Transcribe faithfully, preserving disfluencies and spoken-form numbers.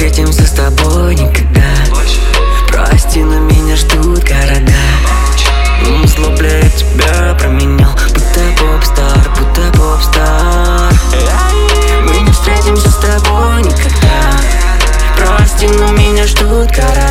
встретимся с тобой никогда. Прости, но меня ждут города. Зло, бля, я тебя променял, будто поп-стар, будто поп-стар. Мы не встретимся с тобой никогда. Прости, но меня ждут города.